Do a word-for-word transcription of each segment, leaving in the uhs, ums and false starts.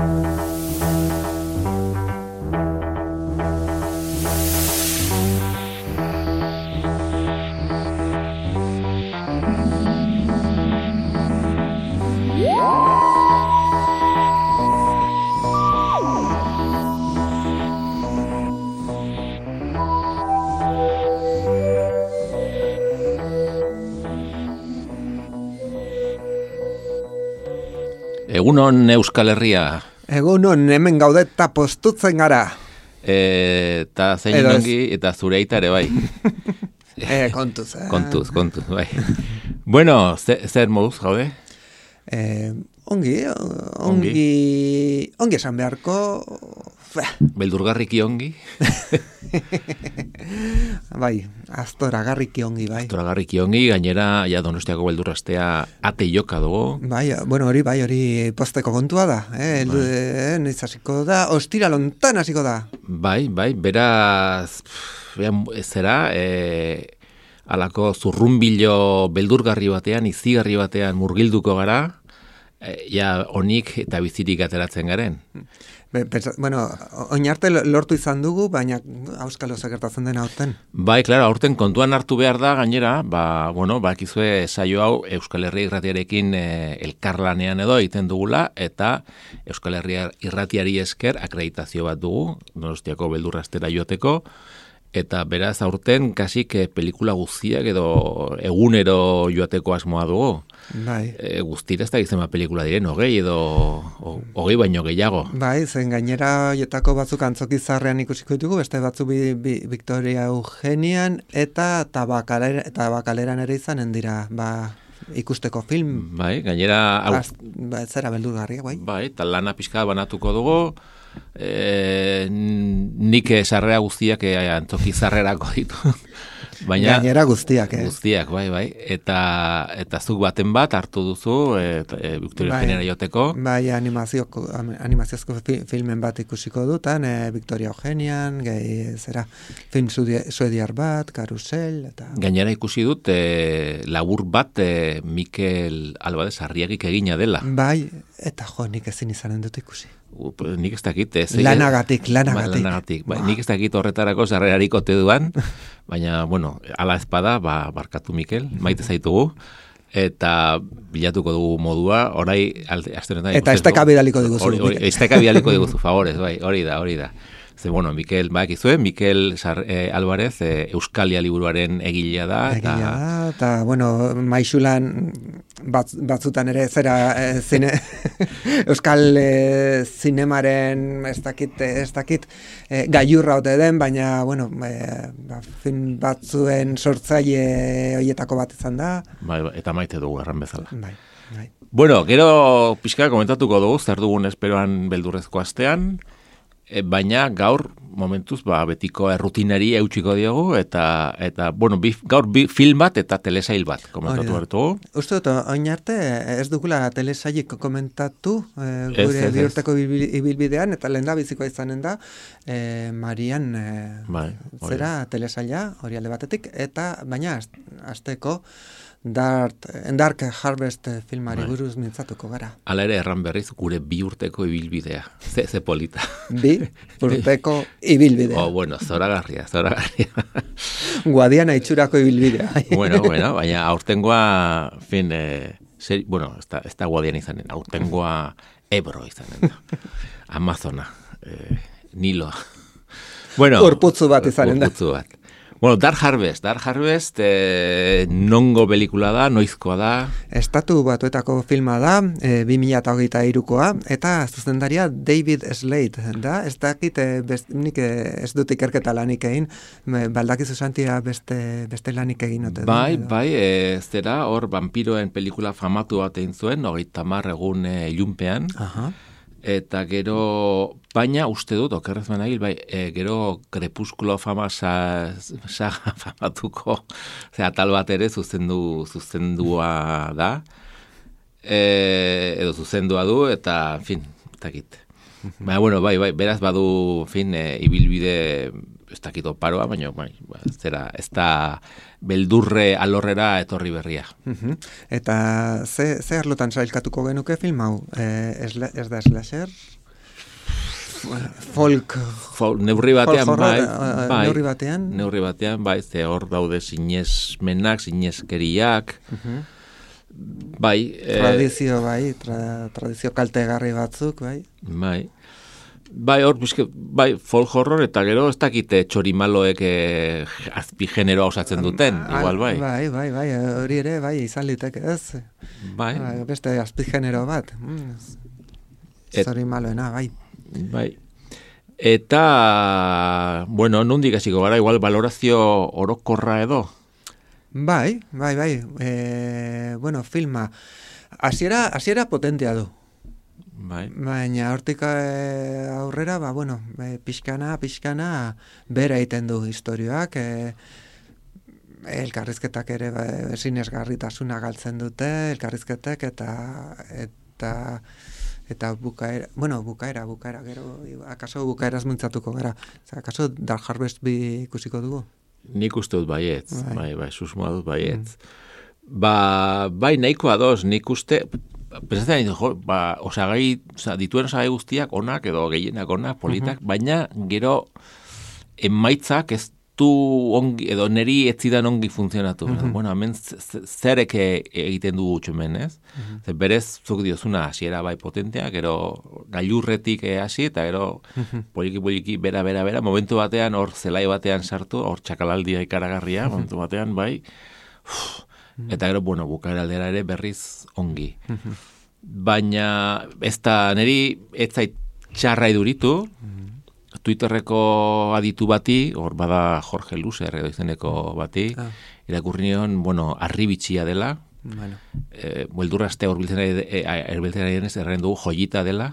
Egunon Euskal Herria. Egunon hemen gaudeta postutzen gara. Eta zein ongi, eta zure aita ere bai. e, kontuz, eh? Kontuz, kontuz, bai. Bueno, zer moduz gaude? Eh, ongi, ongi, ongi, ongi esan beharko... Beldurgarriki ongi? Bai, aztoragarriki ongi, bai. Aztoragarriki ongi, gainera, ja Donostiako beldurrastea ate joka dugu. Bai, bueno, hori, bai, hori posteko kontua da. Eh? Bai. Eh, Noiz hasiko da, ostira lontan hasiko da. Bai, bai, beraz, zera, eh, alako zurrumbilo beldurgarri batean, izigarri batean murgilduko gara, eh, ja onik eta bizirik ateratzen garen. Be, pensa, bueno, oinarte lortu izan dugu, baina auskalo gertatzen den aurten. Bai, klaro, aurten kontuan hartu behar da, gainera, ba, bueno, bakizue saio hau Euskal Herria irratiarekin e, elkarlanean edo egiten dugula, eta Euskal Herria irratiari esker akreditazio bat dugu, Donostiako beldurrastera joateko, eta beraz aurten kasik e, pelikula guztiak edo egunero joateko asmoa dugu. Bai. E, guztira ez da gizema pelikula diren, hogei edo hogei baino gehiago. Bai, zen gainera joetako batzuk antzokizarrean ikusiko ditugu, beste batzu bi, bi, Victoria Eugenian eta tabakalera, tabakaleran ere izanen dira, ba, ikusteko film. Bai, gainera... Az, ba, zera beldurgarria, bai. Bai, eta lana pixka banatuko dugu, e, nik sarrera guztiak e, antzokizarrerako ditu. Baina, gainera guztiak, eh? Guztiak, bai, bai. Eta, eta zuk baten bat hartu duzu, eta, e, Victoria bai, Eugeniara joteko. Bai, animazioko, animaziozko fi, filmen bat ikusiko dutan, e, Victoria Eugenian, gehi, zera, film suediar bat, Karusel, eta... Gainera ikusi dut, e, labur bat e, Mikel Albadez Arriagik egina dela. Bai, eta jo, nik ezin izanen dut ikusi. U, nik ez dakit, ez? Lanagatik, lanagatik. Ba, lanagatik. Ba, nik ez dakit horretarako sarrerarik ote duan, baina, bueno, ala ezpada, ba, barkatu Mikel, maite zaitugu, eta bilatuko dugu modua, orai... Eta esteka bidaliko diguzu. Esteka bidaliko diguzu, favorez, bai, hori da, hori da. Ze, bueno, Mikel, ba, ekizue, Mikel Sar, eh, Alvarez, eh, Euskalia liburuaren egilea da. Egilea da, eta, bueno, maixulan bat, batzutan ere, zera, eh, zine, Euskal eh, zinemaren, ez dakit, ez dakit, eh, gaiurra ote den, baina, bueno, eh, ba, film batzuen sortzaile horietako bat izan da. Bai, eta maite dugu, erran bezala. Bai, bai. Bueno, gero pixka komentatuko dugu, zer dugun esperoan beldurrezko astean, E, baina gaur momentuz ba, betiko errutinari eutxiko diogu eta, eta bueno, bi, gaur bi, film bat eta telesail bat komentatu bertu. Uste dut, oin arte ez dugula telesailik komentatu e, gure bihurteko ibilbidean eta lehen da bizikoa izanen da e, Marian e, bai, zera telesaila hori alde batetik eta baina asteko Dark, Dark Harvest filmari bai. Buruz mintzatuko gara. Hala ere erran berriz gure bi urteko ibilbidea. Ze, ze polita. Bi urteko ibilbidea. Oh, bueno, zoragarria, zoragarria. Guadiana itxurako ibilbidea. bueno, bueno, baina aurtengoa, fin, eh, seri, bueno, ez da, ez da Guadiana izanen, aurtengoa Ebro izanen da. Amazona, eh, Niloa. Bueno, urputzu bat izanen da. Urputzu bat. Bueno, Dark Harvest, Dark Harvest eh, nongo pelikula da, noizkoa da? Estatu batuetako filma da, e, bi mila hogeita hirukoa, eta zuzendaria David Slade da, ez dakit, e, best, nik ez dut ikerketa lanik egin, baldakizu santia beste, beste lanik egin. Ote, bai, edo? bai, e, zera, hor vampiroen pelikula famatu bat egin zuen, hogeita hamar egun e, ilunpean, Aha. Eta gero, baina uste dut, okerrez managil, bai, e, gero Crepúsculo fama sa, sa famatuko, zera, tal bat ere zuzendu, zuzendua da, e, edo zuzendua du, eta, en fin, etakit. Baina, bueno, bai, bai, beraz badu, en fin, e, ibilbide, ez dakit oparoa, baina, bai, zera, ez da beldurre alorrera etorri berria. Uh-huh. Eta ze, ze arlotan sailkatuko genuke film hau? Eh, ez, ez da slasher? folk... Folk, neurri batean, folk bai, horror, bai. Neurri batean. Neurri batean, bai, ze hor daude sinesmenak, sineskeriak, Uh-huh. bai. Tradizio, bai, tra, tradizio kaltegarri batzuk, bai. Bai. Bai, hor, bizke, bai, folk horror, eta gero ez dakite txorimaloek eh, azpi generoa osatzen duten, Ah, igual, bai. Bai, bai, bai, hori ere, bai, izan liteke ez. Bai. Bai, beste azpi genero bat. Mm, Et- Zori maloena, bai. Bai. Eta, bueno, nondik hasiko gara, igual, valorazio orokorra edo. Bai, bai, bai. E, bueno, filma. Hasiera, hasiera potentea du. Bai. Baina hortik eh, aurrera, ba, bueno, eh, pixkana, pixkana, bera egiten du historioak, eh, elkarrizketak ere ba, sinesgarritasuna galtzen dute, elkarrizketek eta eta eta bukaera, bueno, bukaera, bukaera, gero, akaso bukaeraz mintzatuko gara. Zer, akaso Dark Harvest bi ikusiko dugu? Nik uste dut baietz, Bai. bai, bai, susmoa dut baietz. Ba, bai, nahikoa doz, nik uste, pensatzen nahi, jo, ba, osagai, osa, dituen osagai guztiak onak edo gehienak onak, politak, baina gero emaitzak ez du ongi, edo neri ez zidan ongi funtzionatu. Bueno, hemen z- z- zerek e- egiten dugu txumen, ez? Ze berez, zuk diozuna hasiera bai potentea, gero gailurretik eh, hasi, eta gero poliki-poliki, bera, bera, bera, momentu batean, hor zelai batean sartu, hor txakalaldia ikaragarria, momentu batean, bai, uf, eta gero, bueno, bukaera aldera ere berriz ongi. Baina, ez da, neri ez zait txarra iduritu, Twitterreko aditu bati, hor bada Jorge Luzer edo izeneko bati, Ah. irakurri nion, bueno, arribitxia dela, Bueno. e, bueldurra azte hor biltzen ari, e, erbiltzen ari denez, erren dugu joyita dela.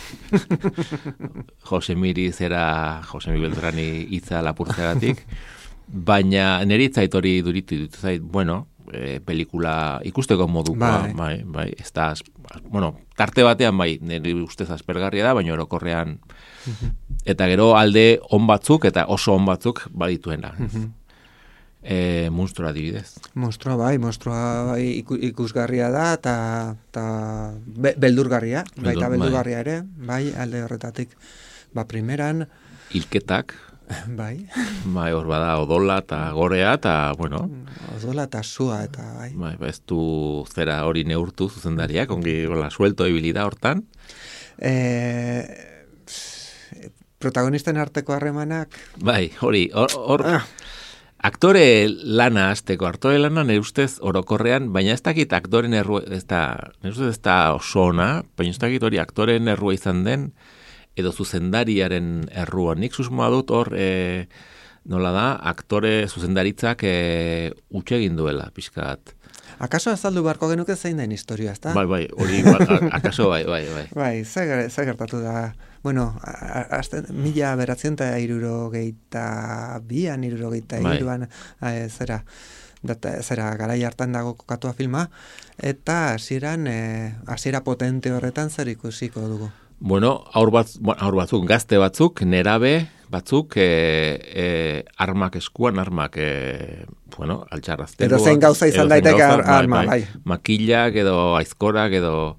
Jose Miri zera, Jose Miri Beltrani hitza lapurtzeagatik, baina niri zait hori duritu dut, zait, bueno, e, pelikula ikusteko modukoa, Bai. bai, bai, ez da, bueno, tarte batean bai, niri ustez aspergarria da, baina orokorrean, eta gero alde on batzuk, eta oso on batzuk badituena. E, monstrua adibidez. Monstrua bai, monstrua bai iku- ikusgarria da, eta ta be, beldurgarria, Beldur- baita bai. beldurgarria ere, bai, alde horretatik, ba, primeran, Hilketak, bai, bai, hor bada odola eta gorea, eta, bueno, odola eta sua, eta bai. bai, ba, ez du zera hori neurtu zuzendariak, ongi, hola, suelto ibili da hortan. E, protagonisten arteko harremanak, Bai, hori, hor, hor Ah. aktore lana azteko, aktore lana nire ustez orokorrean, baina ez dakit aktoren errua, ez da, nire ustez ez da oso ona, baina ez dakit hori aktoren errua izan den, edo zuzendariaren errua. Nik susmoa dut hor, e, nola da, aktore zuzendaritzak e, utxe egin duela, pixkat. akaso azaldu beharko genuke zein den historia, ezta? Bai, bai, hori, ba, a- akaso bai, bai, bai. Bai, ze, ger- ze gertatu da, bueno, a- a- azten, mila beratzen eta irurogeita bian, irurogeita Bai. iruan, e, zera, data, zera, garai hartan dago kokatua filma, eta hasieran, e, hasiera potente horretan zer ikusiko dugu. Bueno, aur, batz, bueno, aur batzuk, gazte batzuk, nerabe batzuk, e, e, armak eskuan, armak, e, bueno, altxarrazteluak. Edo zein gauza izan edozein daiteke gauza, arma, bai. Makillak edo aizkorak edo...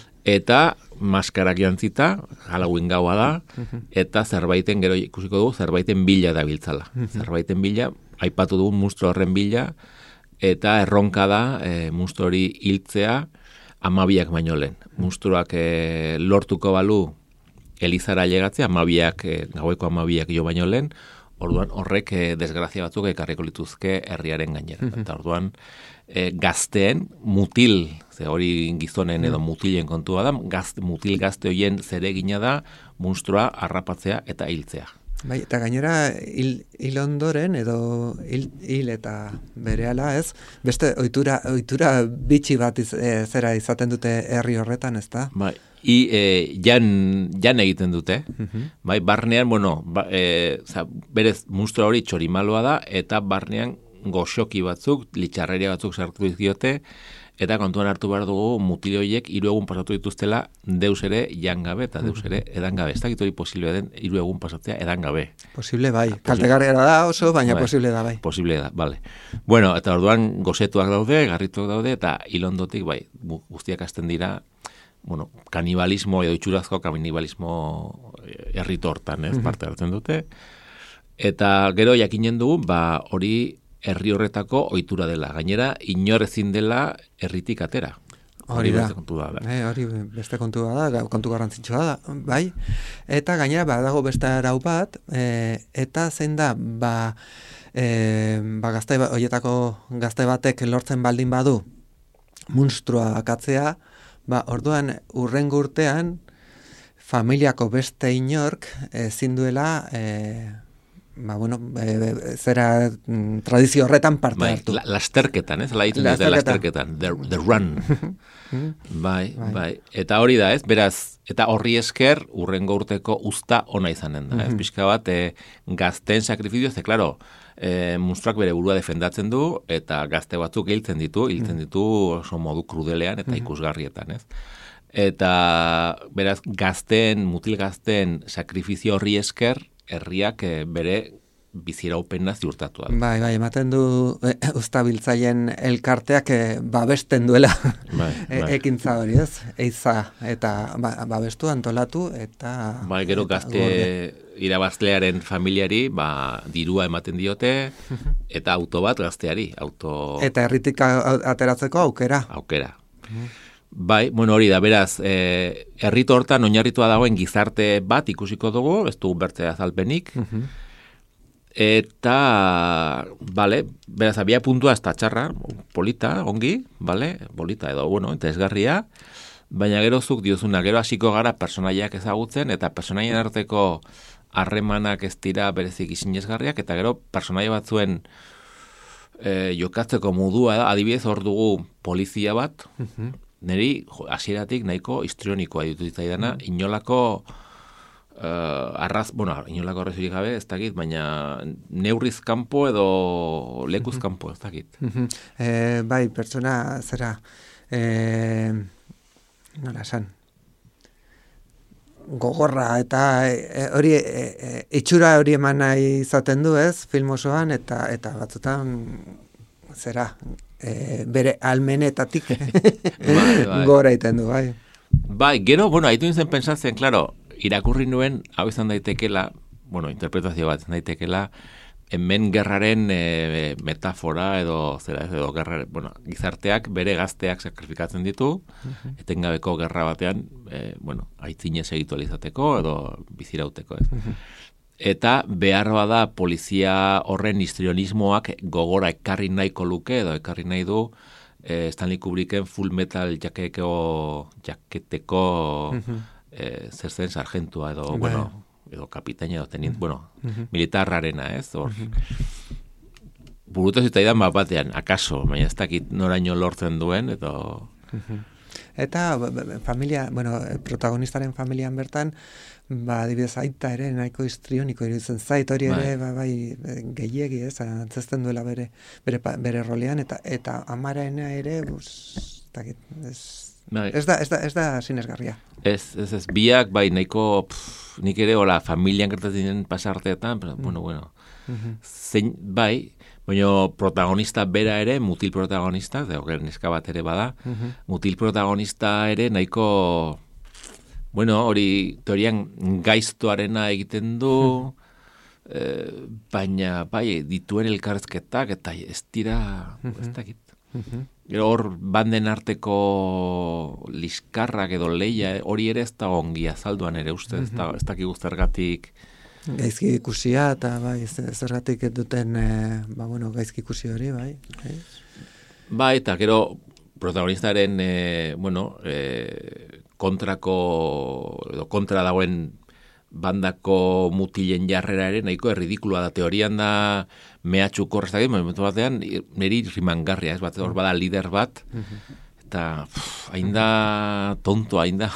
Eta maskarak jantzita, Halloween gaua da, eta zerbaiten, gero ikusiko dugu, zerbaiten bila dabiltzala. Zerbaiten bila, aipatu dugu monstro horren bila, eta erronka da e, monstro hori hiltzea amabiak baino lehen. Monstruak e, lortuko balu Elizara llegatzea, amabiak, e, gaueko amabiak jo baino lehen, orduan horrek e, desgrazia batzuk ekarriko lituzke herriaren gainera. Eta orduan e, gazteen mutil, ze hori gizonen edo mutilen kontua da, gazte, mutil gazte horien zeregina da monstrua harrapatzea eta hiltzea. Bai, eta gainera hil, hil ondoren edo hil, hil eta berehala, ez? Beste ohitura ohitura bitxi bat iz, e, zera izaten dute herri horretan, ezta? Bai, i e, jan, jan egiten dute, bai, barnean, bueno, ba, e, za, berez monstrua hori txorimaloa da, eta barnean goxoki batzuk, litxarreria batzuk sartu dizkiote, eta kontuan hartu behar dugu mutile horiek hiru egun pasatu dituztela deus ere jangabe eta deus ere edangabe. Ez dakit hori posible den hiru egun pasatzea edangabe. Posible bai. Kaltegarria da oso, baina Bai. posible da bai. Posible da, bale. Bueno, eta orduan gozetuak daude, garrituak daude, eta hilondotik, bai, gu- guztiak hasten dira, bueno, kanibalismo edo itxurazko kanibalismo herrito hortan, ez, parte hartzen dute. Eta gero jakinen dugu, ba, hori herri horretako ohitura dela. Gainera, inor ezin dela herritik atera. Hori da. Beste kontua da. E, hori beste kontua da, kontu garrantzitsua da, bai. Eta gainera, badago beste arau bat, e, eta zein da, ba, e, ba gazte, horietako gazte batek lortzen baldin badu, monstrua akatzea, ba, orduan, urrengo urtean, familiako beste inork ezin duela, e, ba, bueno, e, zera mm, tradizio horretan parte bai, hartu. La, lasterketan, ez? La lasterketan. lasterketan. The, the run. bai, bai, bai. Eta hori da, ez? Beraz, eta horri esker, urrengo urteko usta ona izanen da. Ez pixka bat, e, gazten sakrifizio, ze, klaro, e, monstruak bere burua defendatzen du, eta gazte batzuk hiltzen ditu, hiltzen ditu oso modu krudelean eta ikusgarrietan, ez? Eta, beraz, gazten, mutil gazten sakrifizio horri esker, herriak e, bere biziraupena ziurtatu da. Bai, bai, ematen du e, uztabiltzaien elkarteak e, babesten duela bai, bai. e, ekintza hori, ez? Eiza, eta ba, babestu, antolatu, eta... Bai, gero gazte irabazlearen familiari, ba, dirua ematen diote, eta auto bat gazteari, auto... Eta herritik ateratzeko aukera. Aukera. Bai, bueno, hori da, beraz, e, herrito hortan oinarritua dagoen gizarte bat ikusiko dugu, ez dugu bertzea azalpenik, eta, bale, beraz, abia puntua ez da txarra, polita, ongi, bale, polita edo, bueno, interesgarria, baina gero zuk diozuna, gero hasiko gara personaiak ezagutzen, eta personaien arteko harremanak ez dira berezik isinezgarriak, eta gero personaia batzuen e, jokatzeko modua da, adibidez hor dugu polizia bat, niri hasieratik nahiko histrionikoa ditu zitzaidana, inolako uh, arraz, bueno, inolako arrazoirik gabe, ez dakit, baina neurriz kanpo edo lekuz kanpo, ez dakit. e, bai, pertsona, zera, e, nola esan, gogorra eta e, hori e, e, itxura hori eman nahi izaten du, ez, film osoan, eta, eta batzutan, zera, e, bere almenetatik bai, bai. Gora iten du, bai. Bai, gero, bueno, haitu nintzen pensatzen, klaro, irakurri nuen, hau izan daitekela, bueno, interpretazio bat izan daitekela, hemen gerraren e, metafora edo, zera, edo gerra, bueno, gizarteak bere gazteak sakrifikatzen ditu, uh-huh. etengabeko gerra batean, e, bueno, aitzinez egitu alizateko edo bizirauteko, ez. Uh-huh. Eta behar bada polizia horren histrionismoak gogora ekarri nahiko luke edo ekarri nahi du eh, Stanley Kubricken Full Metal jaketeko, jaketeko uh-huh. eh, zer zen sargentua edo, Bye. bueno, edo kapitaina edo tenint, uh-huh. bueno, uh-huh. militarrarena, ez, hor. Uh-huh. Burutu zitaidan bat batean, akaso, baina ez dakit noraino lortzen duen, edo... Uh-huh. Eta familia, bueno, protagonistaren familian bertan, ba, adibidez, aita ere nahiko histrioniko iruditzen zait, hori ere, bai, ba, bai gehiegi, ez, antzesten duela bere, bere, bere rolean, eta eta amaraena ere, bus, takit, ez, bai. ez da, ez da, ez da sinesgarria. Ez, ez, ez, biak, bai, nahiko, pff, nik ere, hola, familian gertatzen pasarteetan, pero, mm. bueno, bueno, mm-hmm. zein, bai, baina protagonista bera ere, mutil protagonista, de neska bat ere bada, uh-huh. mutil protagonista ere nahiko, bueno, hori teorian gaiztoarena egiten du, uh-huh. eh, baina bai, dituen elkarrizketak eta ez dira, uh-huh. ez dakit. Uh-huh. Gero hor banden arteko liskarrak edo leia, hori ere ez da ongi azalduan ere uste, uh-huh. ez da, ez dakik zergatik, gaizki ikusia eta bai zergatik duten e, ba bueno gaizki ikusi hori bai bai, bai eta gero protagonistaren e, bueno e, kontrako edo kontra dagoen bandako mutilen jarrera ere nahiko erridikulua da, teorian da mehatxuko horrezak, momentu batean niri rimangarria, ez bat, hor bada lider bat eta hain da tonto, hain da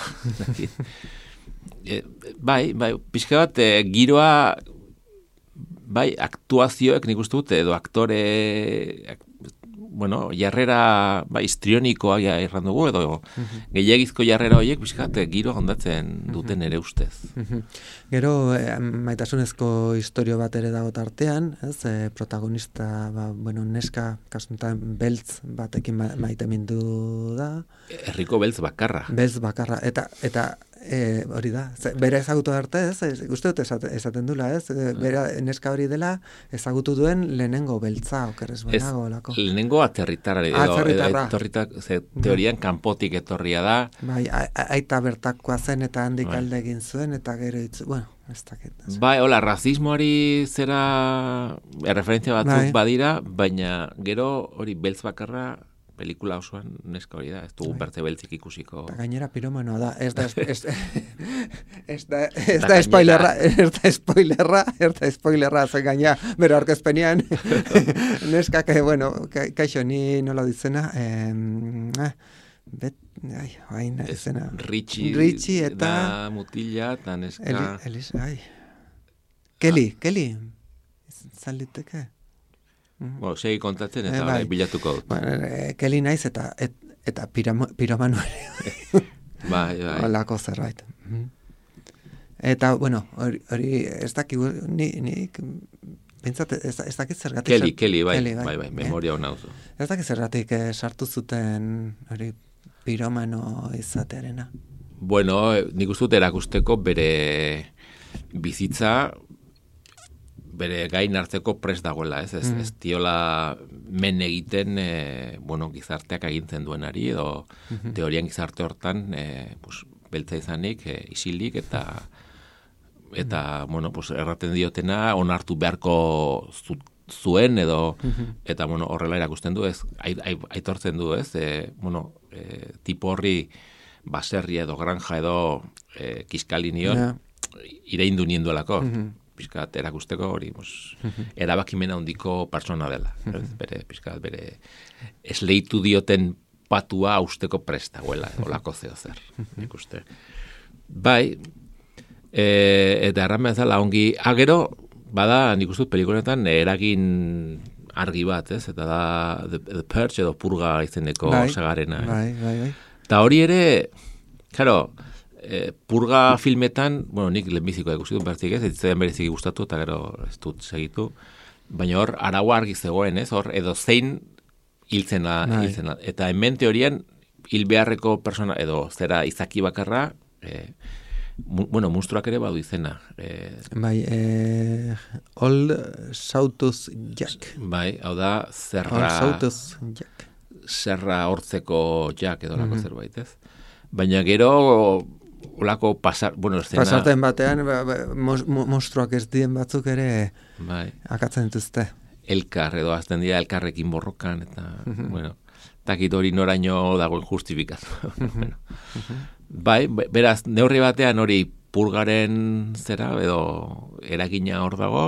E, bai, bai, pixka bat, e, giroa, bai, aktuazioek nik uste dut, edo aktore, ak, bueno, jarrera, bai, histrionikoa erran dugu, edo uh-huh. gehiagizko jarrera horiek, pixka bat, giroa ondatzen duten ere ustez. Uh-huh. Gero, eh, maitasunezko historio bat ere dago tartean, ez, eh, protagonista, ba, bueno, neska, kasuntan, beltz batekin ma- maite mindu da. Herriko beltz bakarra. Beltz bakarra, eta, eta, E, hori da, ze, bere ezagutu arte ez, ez uste dut esaten, esaten dula ez, e, bere neska hori dela ezagutu duen lehenengo beltza, okerrez benago olako. Lehenengo aterritarra, edo, aterritarra. Etorritak, ze, teorian kanpotik etorria da. Bai, a, a, aita bertakoa zen eta handik bai. alde egin zuen, eta gero itzu, bueno, ez dakit. Bai, hola, rasismoari zera erreferentzia batzuk bai. badira, baina gero hori beltz bakarra pelikula osoan neska hori da, ez dugu berte beltzik ikusiko. Eta gainera piromanoa da, ez da, ez, ez da, ez da spoilerra, ez da spoilerra, ez da spoilerra, zen gaina, bero aurkezpenean, neskak, bueno, ka, kaixo, ni nola ditzena, eh, bet, ai, baina, ezena. Ritxi, Ritxi eta... da mutila, eta neska... Eli, Elis, ai. Kelly, ah. Kelly, zaliteke. Bueno, segi kontatzen eta eh, bai. bilatuko dut. Bueno, e, Kelly naiz eta et, eta piramo, piromano ere. bai, bai. Olako zerbait. Eta, bueno, hori, hori ez dakik, ni, ni pentsat, ez, ez dakit zergatik... Kelly, Kelly, bai, Kelly, bai, bai, memoria hona oso. Ez dakit zergatik eh, sartu zuten hori piromano izatearena. Bueno, nik uste dut erakusteko bere bizitza bere gain hartzeko prest dagoela, ez? Ez, mm. ez diola men egiten, e, bueno, gizarteak agintzen duenari, edo mm-hmm. teorian gizarte hortan, e, pues, beltza izanik, e, isilik, eta, eta mm. bueno, pues, erraten diotena, onartu beharko zu, zuen, edo, mm-hmm. eta, bueno, horrela erakusten du, ez? Aitortzen du, ez? E, bueno, e, tipo horri baserria edo granja edo e, kiskali nion, yeah. ireindu nienduelako. Mm-hmm. Piskat erakusteko hori, pues, uh-huh. erabakimena handiko persona dela. Uh-huh. Bere, piskat, bere esleitu dioten patua usteko prestagoela, olako zeo zer, nik uste. Bai, e, eta erran bezala ongi, agero, bada, nik uste pelikuletan eragin argi bat, ez? Eta da The, the Purge edo Purga izeneko bai, sagarena. Bai, bai, bai. Eta hori ere, claro, E, Purga filmetan, bueno, nik lehenbizikoa ikusi dut bertik ez, ez zen berezik gustatu eta gero ez dut segitu, baina hor araua argi zegoen, ez, hor edo zein hiltzena, hiltzena. Eta hemen teorian hil beharreko persona, edo zera izaki bakarra, e, mu, bueno, monstruak ere badu izena. E, bai, e, Old Sautus Jack. Bai, hau da, zerra... Old Sautus Jack. Zerra hortzeko Jack edo lako mm-hmm. zerbait, ez. Baina gero... Olako pasar, bueno, escena... Pasarten batean, ba, ba, monstruak ez dien batzuk ere bai. Akatzen dituzte. Elkar, edo azten dira elkarrekin borrokan, eta, mm-hmm. bueno, takit hori noraino dagoen justifikatu. Mm-hmm. bueno. mm-hmm. Bai, beraz, neurri batean hori purgaren zera, edo eragina hor dago,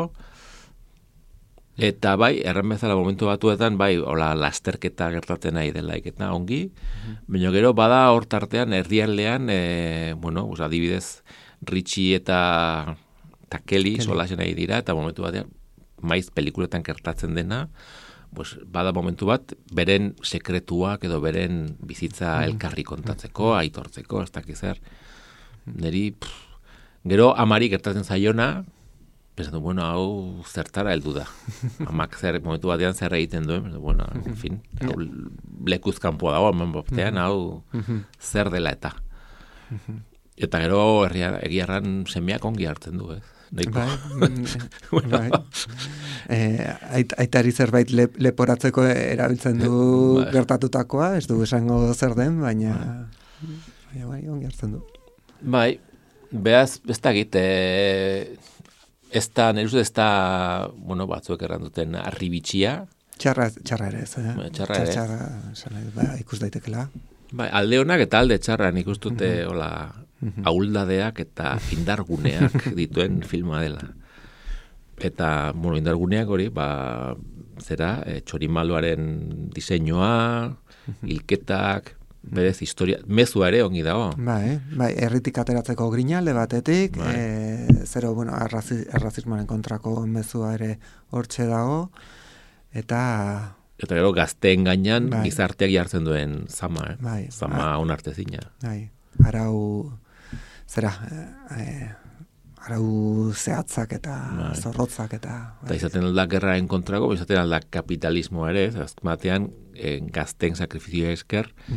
eta bai, erren bezala momentu batuetan, bai, hola, lasterketa gertatzen nahi delaik eta ongi, mm-hmm. baina gero bada hor tartean, erdialdean, e, bueno, pues, adibidez, Ritchie eta, eta Kelly, Kelly. Sola nahi dira, eta momentu batean, maiz pelikuletan gertatzen dena, pues, bada momentu bat, beren sekretuak edo beren bizitza mm-hmm. elkarri kontatzeko, mm-hmm. aitortzeko, ez dakizer. Neri, pff, gero amari gertatzen zaiona, pensatu, bueno, hau zertara heldu da. Amak zer, momentu batean zer egiten duen, bueno, en fin, hau lekuz kanpoa dago, eman boptean, hau zer dela eta. Eta gero egiarran semeak ongi hartzen du, ez? Bai, bueno. bai. Eh, ait, aitari zerbait le, leporatzeko erabiltzen du bai. Gertatutakoa, ez du esango zer den, baina bai, bai, ongi hartzen du. Bai, behaz, ez da git, eh, ez da, nire ez da, bueno, batzuek erran duten arribitxia. Txarra, txarra ere ez, eh? Txarra ere. Txarra, txarra, ba, ikus daitekela. Bai, alde honak eta alde txarra, nik ustute, mm-hmm. hola, mm-hmm. ahuldadeak eta indarguneak dituen filma dela. Eta, bueno, indarguneak hori, ba, zera, e, txorimaloaren diseinua, mm-hmm. hilketak, berez, historia, mezua ere ongi dago. Bai, bai, erritik ateratzeko grinalde batetik, bai. e, zero, bueno, arrazi, arrazismoaren kontrako mezua ere hortxe dago, eta... Eta gero gazteen gainean bai. Gizarteak jartzen duen zama, eh? Bai, zama onartezina. Bai, arau, zera, e, arau zehatzak eta bai. Zorrotzak eta... Eta izaten alda gerraren kontrago, izaten alda kapitalismoa ere, azken batean, eh, gazteen sakrifizioa esker, mm-hmm.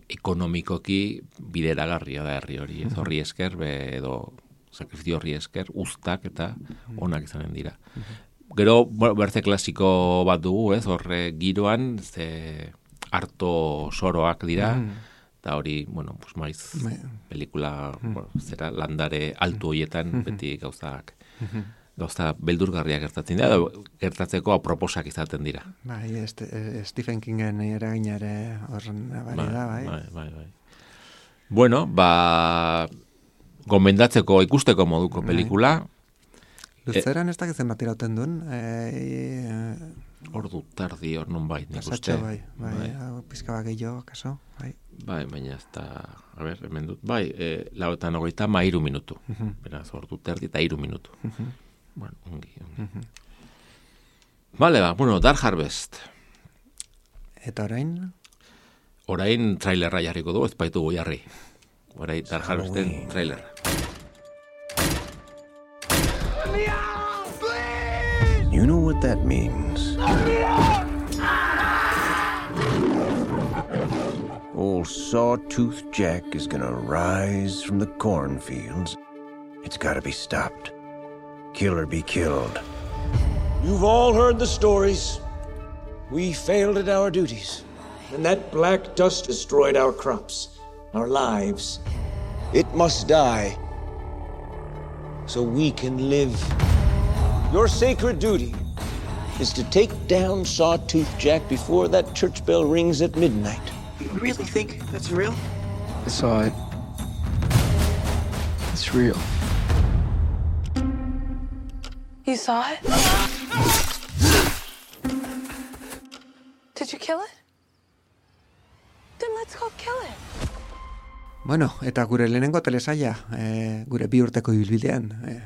ekonomikoki bideragarria da herri hori, ez horri esker, be, edo sakrifizio horri esker, ustak eta onak izanen dira. Gero, bertze klasiko bat dugu, ez, horre giroan, ze harto soroak dira, eta hori, bueno, pues maiz, pelikula, bueno, zera, landare altu horietan, beti gauzak, gauza beldurgarriak gertatzen dira, gertatzeko aproposak izaten dira. Bai, este, Stephen Kingen eraginare horren abari da, bai. Bai, bai, bai. Bueno, ba, gomendatzeko ikusteko moduko pelikula. Luzeran ez dakitzen bat irauten duen. E, e, ordu tardi hor non bai, nik uste. Bai, bai, bai. Pizka bat gehiago, kaso, bai. Bai, baina ez da, a ber, hemen dut, bai, e, lauetan hogeita ma iru minutu. Uh-huh. Beraz, ordu tardi eta iru minutu. Uh-huh. Bueno, ongi, ongi. Uh-huh. Vale, ba, bueno, Dark Harvest. Eta orain? Orain trailerra jarriko du, ez baitu gu jarri. Orain Dark Harvesten trailerra. You know what that means. Old Sawtooth Jack is gonna rise from the cornfields. It's gotta be stopped. Kill or be killed. You've all heard the stories. We failed at our duties. And that black dust destroyed our crops, our lives. It must die, so we can live. Your sacred duty is to take down Sawtooth Jack before that church bell rings at midnight. You really think that's real? I saw it. It's real. You saw it? Did you kill it? Then let's go kill it. Bueno, eta gure lehenengo telesaia, eh, gure bi urteko ibilbidean. Eh.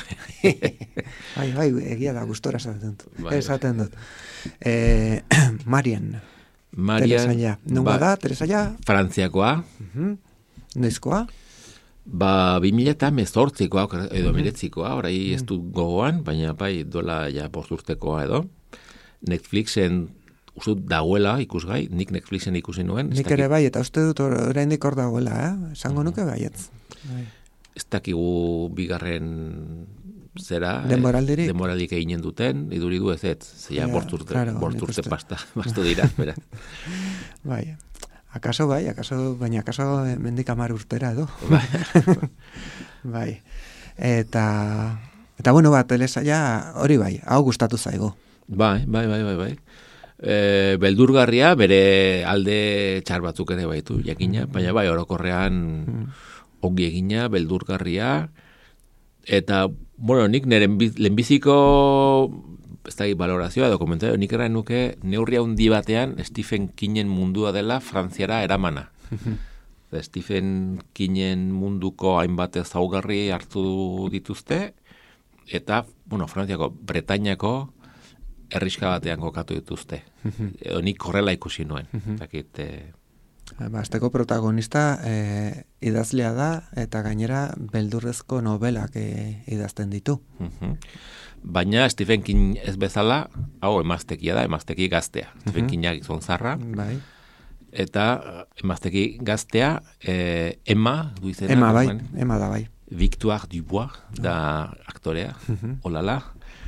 bai, bai, egia da, gustora esaten dut. Bai, esaten dut. Eh, Marian. Marian. Telesaia. Nungo ba, da, telesaia? Frantziakoa. Uh-huh. Noizkoa? Ba, bi mila eta mezortzikoa, edo miretzikoa, orai ez dut gogoan, baina bai, dola ja posturtekoa edo. Netflixen uste dut dagoela ikusgai, nik Netflixen ikusi nuen. Nik ere bai, eta uste dut oraindik hor dagoela, eh? Esango nuke baietz. Bai. Ez dakigu bigarren zera, denboraldirik eh, denboraldik eginen duten, iduri du ez ez, zeia yeah, borturte, claro, borturte pasta, bastu dira, beraz. Bai, akaso bai, akaso, baina akaso mendik amar urtera edo. Bai. bai. Eta, eta bueno, bat, telesaia hori bai, hau gustatu zaigu. Bai, bai, bai, bai, bai. E, beldurgarria, bere alde txar batzuk ere baitu, jakina, baina bai, orokorrean mm. ongi egina, beldurgarria, eta, bueno, nik nire lehenbiziko, ez da, valorazioa edo komentario, nik era nuke neurria handi batean Stephen Kingen mundua dela Frantziara eramana. Stephen Kingen munduko hainbat ezaugarri hartu dituzte, eta, bueno, Frantziako, Bretainako, herriska batean kokatu dituzte. Edo nik horrela ikusi nuen. Zakit, eh... Azteko protagonista eh, idazlea da, eta gainera beldurrezko novelak eh, idazten ditu. Baina Stephen King ez bezala, hau emaztekia da, emazteki gaztea. Stephen Kingak izan zarra. Bai. Eta emazteki gaztea, eh, Emma, du izena. Emma bai, Emma da bai. Victoire Dubois, da aktorea, olala.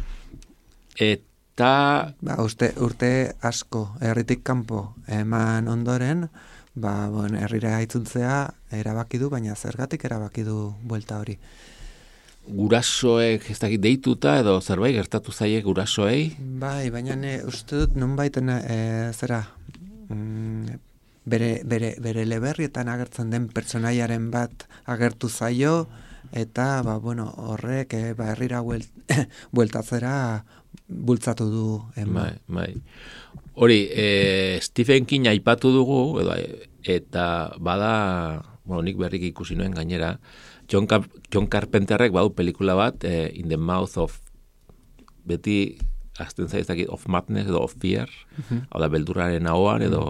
Eta Ta... Ba, uste, urte asko herritik kanpo eman ondoren, ba, bon, herrira itzultzea erabaki du, baina zergatik erabaki du buelta hori. Gurasoek ez dakit deituta edo zerbait gertatu zaie gurasoei? Bai, baina ne, uste dut nonbait e, zera mm, bere, bere, bere leberrietan agertzen den pertsonaiaren bat agertu zaio, eta ba, bueno, horrek e, ba, herrira bueltatzera bultzatu du. Emma. Bai, bai. Hori, e, Stephen King aipatu dugu, edo, eta bada, bueno, nik berrik ikusi nuen gainera, John, Car- John Carpenterrek badu pelikula bat, e, In the Mouth of, beti, azten zaizakit, of Madness edo of Fear, uh-huh. hau da, beldurraren ahoan, edo,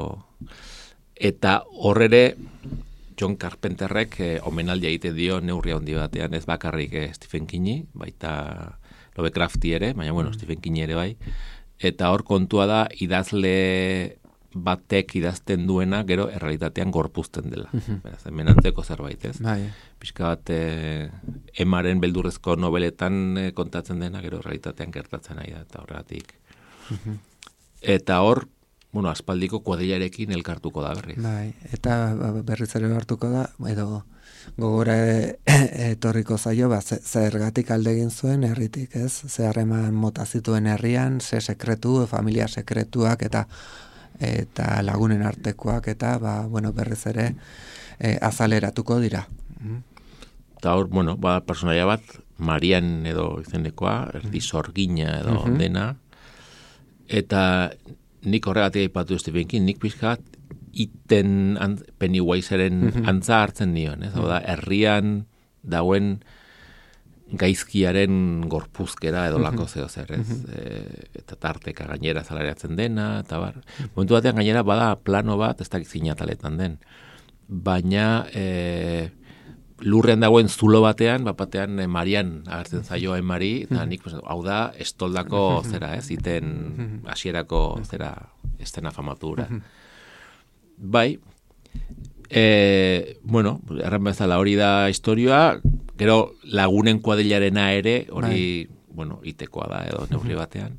eta horrere, John Carpenterrek e, omenaldia egiten dio neurria handi batean, ez bakarrik e, Stephen Kingi, baita Lovecrafti ere, baina bueno, mm. Stephen King ere bai, eta hor kontua da idazle batek idazten duena, gero errealitatean gorpuzten dela. Beraz, hemen antzeko zerbait, ez? Bai. Pixka bat, e, emaren beldurrezko nobeletan e, kontatzen dena, gero errealitatean gertatzen nahi da, eta horregatik. Eta hor, bueno, aspaldiko kuadrilarekin elkartuko da berriz. Bai, eta berriz ere hartuko da, edo gogora etorriko zaio, ba, zergatik alde egin zuen herritik, ez? Ze harreman mota zituen herrian, ze sekretu, familia sekretuak, eta eta lagunen artekoak, eta ba, bueno, berriz ere e, azaleratuko dira. Eta hor, bueno, ba, personaia bat, Marian edo izenekoa, erdi sorgina edo Mhm. dena, eta nik horregatik aipatu Stephen King, nik pixkat iten an, Pennywiseren antza hartzen dion, ez? Hau da, herrian dauen gaizkiaren gorpuzkera edo lako zeo zer, ez? E, eta tarteka gainera zalareatzen dena, eta bar. Momentu batean gainera bada plano bat, ez dakit zinataletan den, baina e, lurrean dagoen zulo batean, bat batean e, Marian agertzen zaio Mari, eta nik, pues, hau da, estoldako zera, ez? Iten hasierako zera, estena famatura. Bai, e, bueno, erran bezala hori da historioa, gero lagunen kuadrilarena ere, hori, bueno, itekoa da edo neurri batean.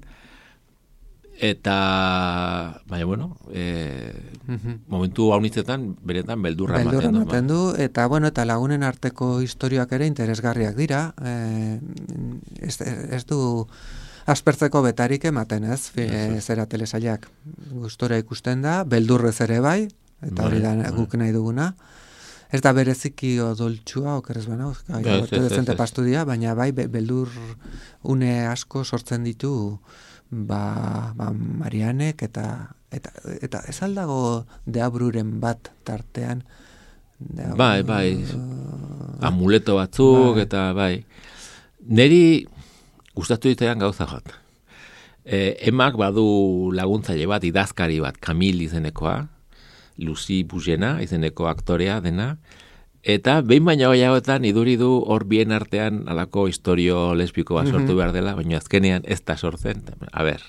Eta, baina, bueno, e, momentu haunitzetan, beretan, beldurra Beldurra ematen du. ematen du, eta, bueno, eta lagunen arteko historioak ere interesgarriak dira. E, ez, ez du aspertzeko betarik ematen, ez? Fi, e, zera telesailak gustora ikusten da, beldurrez ere bai, eta hori da guk nahi duguna. Ez da bereziki odoltsua, okerrez baina, dezente pastu dira, baina bai, be, beldur une asko sortzen ditu ba, ba Marianek, eta eta, eta ez aldago deabruren bat tartean. Deabru, Bai, bai, amuleto batzuk, bai. eta bai. Neri gustatu ditean gauza bat. E, emak badu laguntzaile bat, idazkari bat, Camille izenekoa, Lucy Bugena izeneko aktorea dena, eta behin baina gehiagoetan iduri du hor bien artean alako historio lesbiko bat sortu behar dela, baina azkenean ez da sortzen. A ber,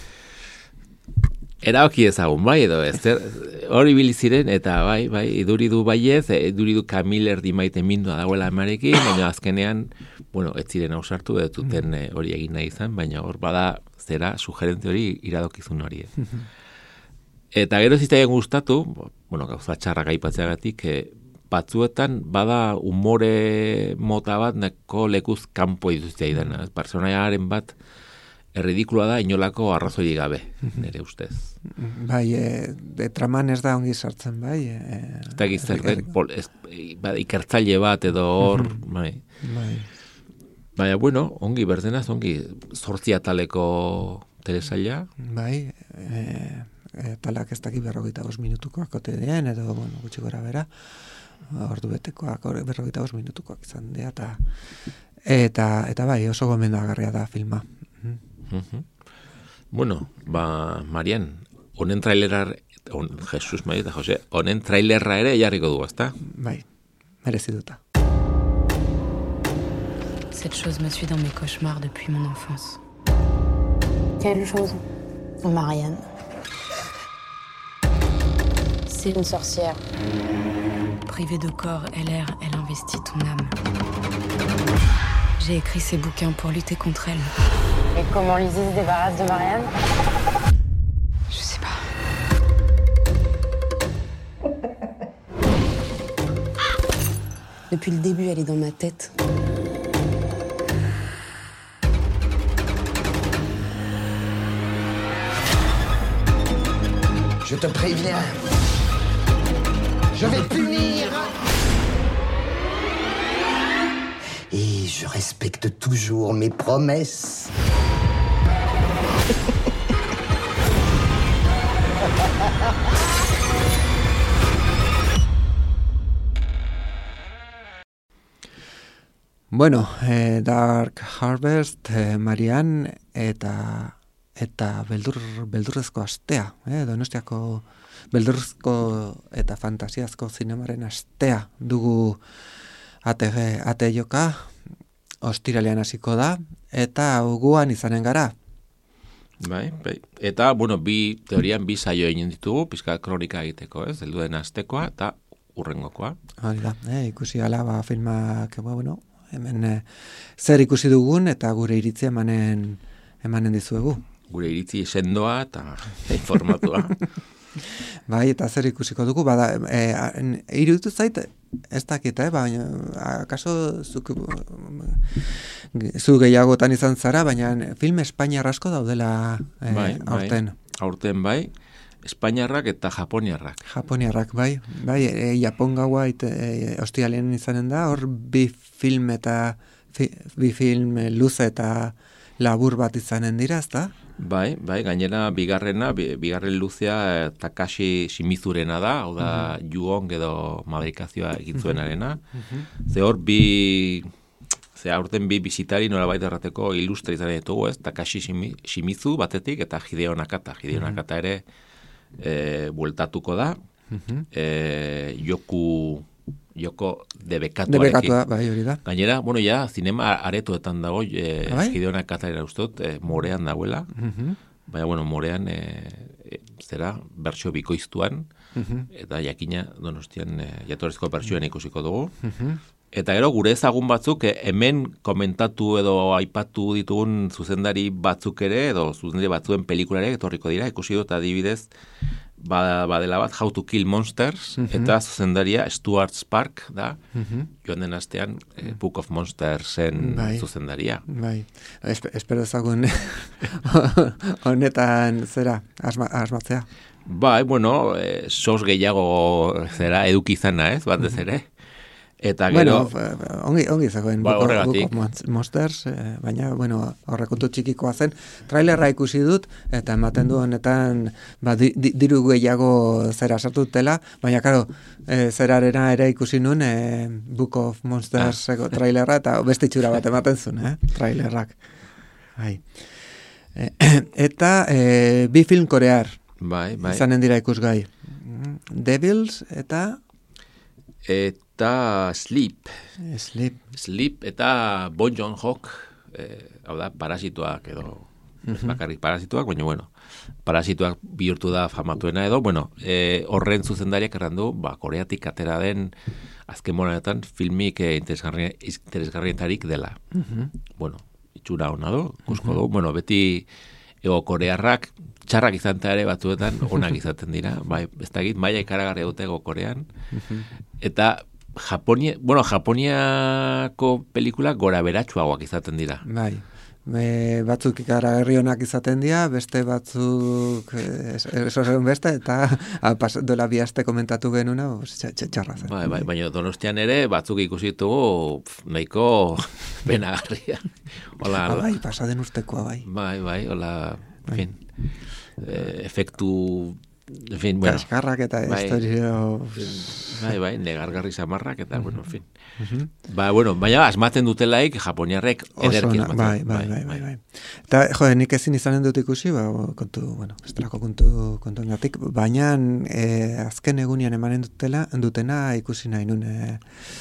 erabaki ezagun, bai, edo ez, hori biliziren, eta bai, bai, iduri du baiez, iduri du Camille erdi maite mindua dagoela Emarekin, baina azkenean, bueno, ez ziren ausartu, edo zuten eh, hori egin nahi izan, baina hor bada zera sugerente hori iradokizun hori. Eh. Eta gero zitzaien gustatu, bueno, gauza txarrak aipatzeagatik, eh, batzuetan bada umore mota bat neko lekuz kanpo dituztea idana. Personaiaren bat erridikulua da inolako arrazoi gabe, nire ustez. Bai, e, de traman ez da ongi sartzen, bai. E, Eta gizerren, ba, ikertzaile bat edo hor, bai. Bai. Baina, bueno, ongi berdenaz, ongi zortzi ataleko telesaila. Bai, e, e, talak ez daki berrogeita bost minutukoak ote den, edo, bueno, gutxi gora bera, ordu betekoak berrogeita bost minutukoak izan dira, eta, eta, eta bai, oso gomendagarria da filma. Uh-huh. Bueno, ba, Marian, honen trailerar, on, Jesus Maria eta Jose, honen trailerra ere jarriko du, ezta? Bai, merezi duta. Cette chose me suit dans mes cauchemars depuis mon enfance. Quelle chose? Marianne. C'est une sorcière. Privée de corps et l'air, elle investit ton âme. J'ai écrit ces bouquins pour lutter contre elle. Et comment Lizzie se débarrasse de Marianne? Je sais pas. Depuis le début, elle est dans ma tête. Je te préviens. Je vais te punir. Et je respecte toujours mes promesses. Bueno, eh, Dark Harvest, eh, Marian, eta eta beldur, beldurrezko astea, eh, Donostiako beldurrezko eta fantasiazko zinemaren astea dugu ate, ate joka, ostiralean hasiko da, eta guan izanen gara. Bai, bai. Eta, bueno, bi, teorian, bi saio egin ditugu, pizka kronika egiteko, ez? Heldu den astekoa eta urrengokoa. Hori da, eh, ikusi ala, ba, filmak, ba, bueno, hemen eh, zer ikusi dugun eta gure iritzi emanen, emanen dizuegu. Gure iritzi sendoa eta informatua. Bai, eta zer ikusiko dugu, bada, e, iruditu zait, ez dakit, eh, baina, akaso zuk, zu gehiagotan izan zara, baina film espainiar asko daudela e, bai, aurten. Bai, aurten bai, espainiarrak eta japoniarrak. Japoniarrak, bai, bai, e, Japon gaua e, ostialen izanen da, hor bi film eta, fi, bi film luze eta labur bat izanen dira, ez da? Bai, bai, gainera bigarrena, bigarren luzea Takashi Shimizurena da, hau da uh-huh. Yuong edo Mabrikazioa egin zuenarena. Uh-huh. Ze hor bi, ze aurten bi bisitari nolabait errateko ilustre izan ditugu, ez? Takashi Shimizu batetik eta Hideo Nakata. Hideo uh-huh. Nakata ere e, bueltatuko da. Uh-huh. E, Yoku... Joko debekatuarekin. Debekatua, bai, hori da. Gainera, bueno, ja, zinema aretoetan dago, e, bai? Hideo Nakata era ustot, e, morean dagoela. Uh-huh. Baina, bueno, morean, e, e, zera, bertsio bikoiztuan, uh-huh. eta jakina, donostian, e, jatorezko bertsioen ikusiko dugu. Uh-huh. Eta gero, gure ezagun batzuk, e, hemen komentatu edo aipatu ditugun zuzendari batzuk ere, edo zuzendari batzuen pelikulare, etorriko dira, ikusi dut adibidez, Ba, badela bat, How to Kill Monsters, uh-huh. eta zuzendaria Stuart Spark da, uh-huh. joan den astean eh, Book of Monstersen bai. Zuzendaria. Bai, Espe, espero ezagun honetan zera, asma, asmatzea. Bai, bueno, eh, sos gehiago zera edukizana, ez, bat ez ere. Eta gero... Bueno, ongi, ongi zagoen ba, Book, Book of Monsters, eh, baina, bueno, horrekontu txikikoa zen. Trailerra ikusi dut, eta ematen du honetan, ba, di, di, diru gehiago zera sartu dutela, baina, karo, eh, zerarena ere ikusi nun, eh, Book of Monsters ah. trailerra, eta beste itxura bat ematen zuen, eh, trailerrak. Bai. Eh, eta eh, bi film korear. Bai, bai. Izanen dira ikusgai. Devils eta... Eta Sleep. Sleep. Sleep eta Bong Joon-hook, eh, hau da, parasituak edo, uh-huh. ez bakarrik parasituak, baina, bueno, parasituak bihurtu da famatuena edo, bueno, eh, horren zuzendariak errandu, ba, koreatik atera den azken monetan filmik eh, interesgarri, interesgarrietarik dela. Uh-huh. Bueno, itxura hona do, kusko uh-huh. du, bueno, beti ego korearrak, txarrak izan ere batzuetan onak izaten dira, bai, ez dakit, maia ikaragarria dute ego Korean, eta Japonia, bueno, Japoniako pelikulak gora beratsuagoak izaten dira. Bai, e, batzuk ikaragarri onak izaten dira, beste batzuk eso zen beste, eta dola bi aste komentatu genuna, txarra zen. Bai, bai, baina Donostian ere batzuk ikusitu nahiko benagarria. Hola, ah, bai, pasaden ustekoa, bai. Bai, bai, hola, en fin, eh, efektu, en fin, bueno. Kaskarrak eta bai, historio... Bai, bai, negargarri samarrak eta, uh-huh. bueno, en fin. Uh-huh. Ba, bueno, baina asmatzen dutelaik japoniarrek ederki asmatzen. Bai, bai, bai, bai, bai. Eta, jo, nik ezin izanen dut ikusi, ba, kontu, bueno, estrako kontu, kontu engatik, baina eh, azken egunian emanen dutela, dutena ikusi nahi nun, eh,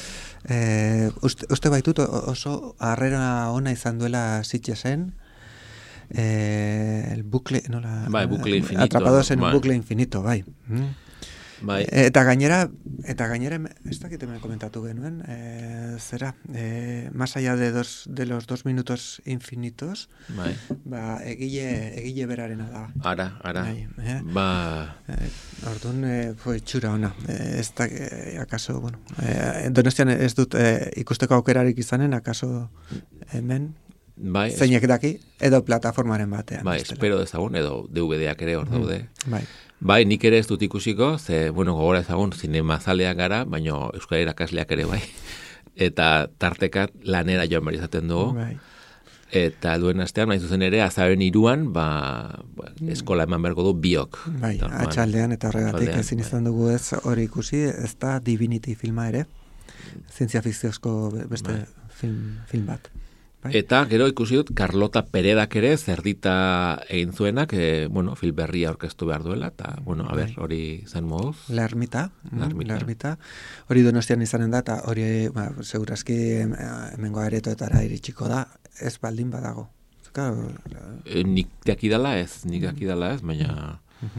eh, uste, uste baitut oso harrera ona izan duela Sitgesen, eh, el bucle, no la... Bai, bucle infinito. Atrapados en bai. un bucle infinito, bai. Mm. Bai. Eta gainera, eta gainera, ez dakit hemen komentatu genuen, e, zera, e, más allá de, dos, de los dos minutos infinitos, bai. ba, egile, egile berarena da. Ara, ara. Bai, eh? Ba... E, Orduan, e, fue txura ona. E, ez da, e, akaso, bueno, e, Donostian ez dut e, ikusteko aukerarik izanen, akaso hemen, bai, zeinek daki, edo plataformaren batean. Bai, espero dezagun, edo D V D-ak ere hor daude. Mm, bai. Bai, nik ere ez dut ikusiko, ze, bueno, gogora ezagun zinemazaleak gara, baina euskal irakasleak ere bai. Eta tartekat lanera joan behar izaten dugu. Bai. Eta duen astean, nahi zuzen ere, azaren iruan, ba, ba, eskola eman beharko du biok. Bai, atxaldean eta horregatik ezin izan dugu ez hori ikusi, ez da Divinity filma ere, zientzia fikziozko beste bai. film, film bat. Bai. Eta gero ikusi dut Carlota Peredak ere zerdita egin zuenak, e, bueno, film berria aurkeztu behar duela, eta, bueno, a ber, hori zen moduz. La Ermita, La Ermita. La Ermita. Hori Donostian izanen da, eta hori, ba, segurazki hemengo aretoetara iritsiko da, ez baldin badago. claro. E, nik dakidala ez, nik dakidala ez, baina...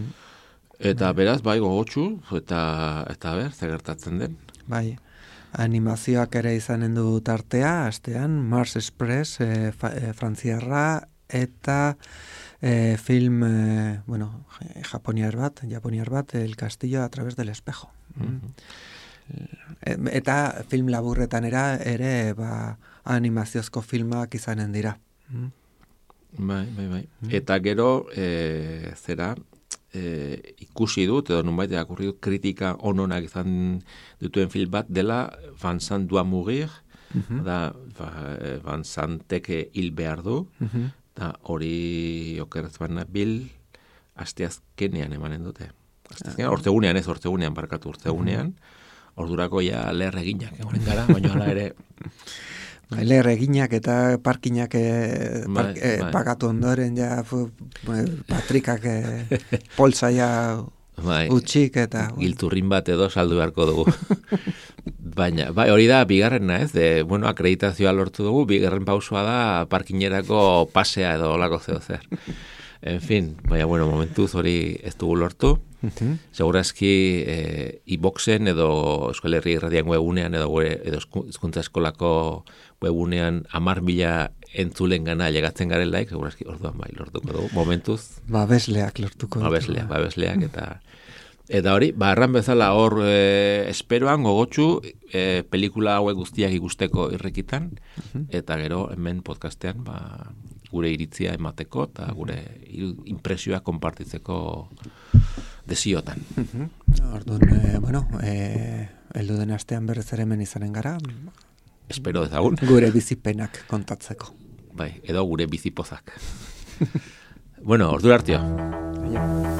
Eta beraz, bai, gogotxu, eta, eta ber, zer gertatzen den. Bai, animazioak ere izanen du tartea, astean, Mars Express, e, fa, e, frantziarra, eta e, film, e, bueno, japoniar bat, japoniar bat, El Castillo a través del espejo. Mm-hmm. Eta film laburretan era, ere, ba, animaziozko filmak izanen dira. Mm. Bai, bai, bai. Mm. Eta gero, e, zera, e, ikusi dut, edo nunbait irakurri dut, kritika ononak izan dutuen film bat, dela Vincent doit mourir, mm-hmm. da Vincentek hil behar du, mm-hmm. da hori okerrez baina bil, asteazkenean emanen dute. Asteazkenean, ah. ortegunean ez, ortegunean, barkatu ortegunean, mm-hmm. ordurako ja leher eginak egonen gara, baina hala ere... Bai, leher eginak eta parkinak e, park, e, bai. Pagatu ondoren ja fu, patrikak e, polsa ja bai. Utxik eta... Gilturrin bat edo saldu beharko dugu. Baina, bai, hori da bigarrena ez, de, bueno, akreditazioa lortu dugu, bigarren pausua da parkinerako pasea edo olako zeo zer. En fin, baina, bueno, momentuz hori ez dugu lortu. Uh-huh. Segurazki eh, iBoxen edo Euskal Herri Irratian webunean edo edo hizkuntza eskolako webunean hamar mila entzulen gana llegatzen garelaik, segurazki orduan bai lortuko dugu. Momentuz babesleak lortuko. Babesleak, babesleak eta eta hori, ba erran bezala hor eh, esperoan gogotsu eh, pelikula hauek guztiak ikusteko irrikitan uh-huh. eta gero hemen podcastean ba gure iritzia emateko eta gure impresioa konpartitzeko desiotan. Uh-huh. Orduan, eh, bueno, eh, eldu den astean berrez ere hemen izanen gara. Espero ezagun. Gure bizipenak kontatzeko. Bai, edo gure bizipozak. Bueno, ordura artio. Ja.